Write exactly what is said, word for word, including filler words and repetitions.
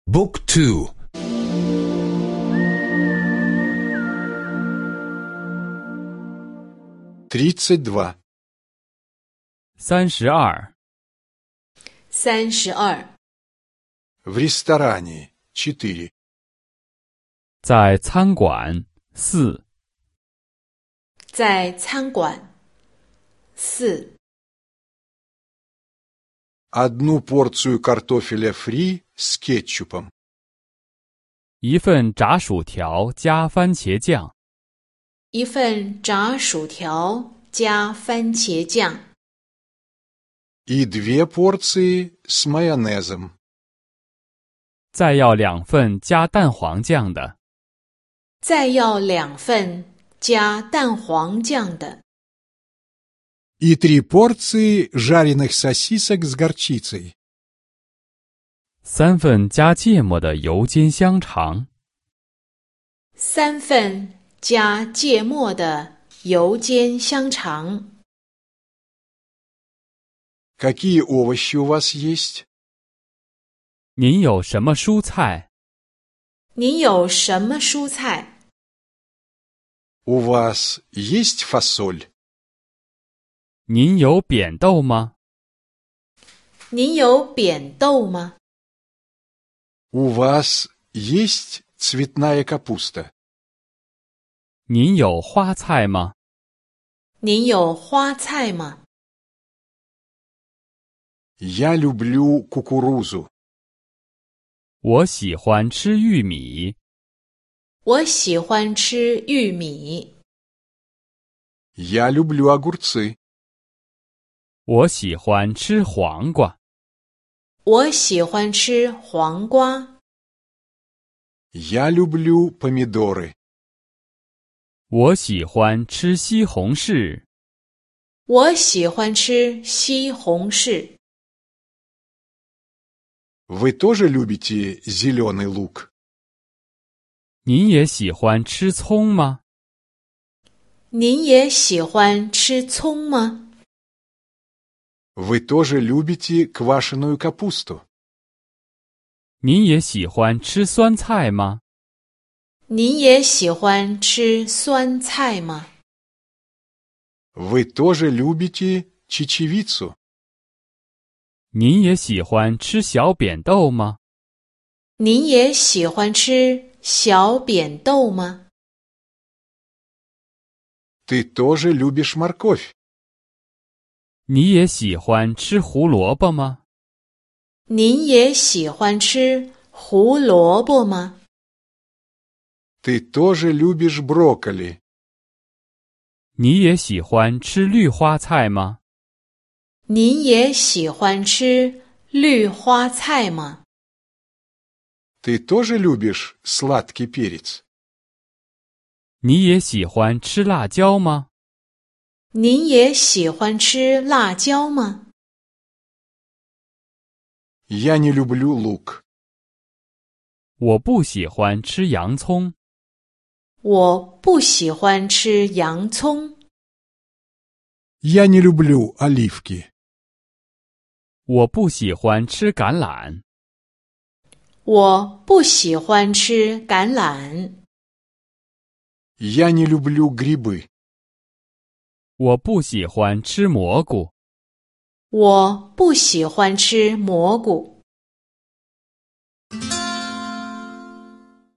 Book two. 32. 三十二， 三十二， В ресторане. четыре. 在餐馆四， 在餐馆四， Одну порцию картофеля фри с кетчупом. 一份炸薯条加番茄酱， 一份炸薯条加番茄酱， И две порции с майонезом. 再要两份加蛋黄酱的， 再要两份加蛋黄酱的， И три порции жареных сосисок с горчицей. 三份加芥末的油煎香肠， 三份加芥末的油煎香肠。 Какие овощи у вас есть? 您有什么蔬菜？ 您有什么蔬菜？ У вас есть фасоль? 您有扁豆吗？ 您有扁豆吗？ У вас есть цветная капуста? 您有花菜吗？ 您有花菜吗？ Я люблю кукурузу. 我喜欢吃玉米， 我喜欢吃玉米。 Я люблю огурцы. 我喜欢吃黄瓜， 我喜欢吃黄瓜。 Я люблю помидоры. 我喜欢吃西红柿， 我喜欢吃西红柿。 Вы тоже любите зеленый лук? 您也喜欢吃葱吗？ 您也喜欢吃葱吗？ Вы тоже любите квашеную капусту? 您也喜欢吃酸菜吗？ 您也喜欢吃酸菜吗？ Вы тоже любите чечевицу? 您也喜欢吃小扁豆吗？ 您也喜欢吃小扁豆吗？ Ты тоже любишь морковь? 你也喜欢吃胡萝卜吗？ 您也喜欢吃胡萝卜吗？ Ты тоже любишь брокколи? 你也喜欢吃绿花菜吗？ 您也喜欢吃绿花菜吗？ Ты тоже любишь сладкий перец? 你也喜欢吃辣椒吗？ 您也喜欢吃辣椒吗？ Я не люблю лук. 我不喜欢吃洋葱， 我不喜欢吃洋葱。 Я не люблю оливки. 我不喜欢吃橄榄， 我不喜欢吃橄榄。 Я не люблю грибы. 我不喜欢吃蘑菇。 我不喜欢吃蘑菇。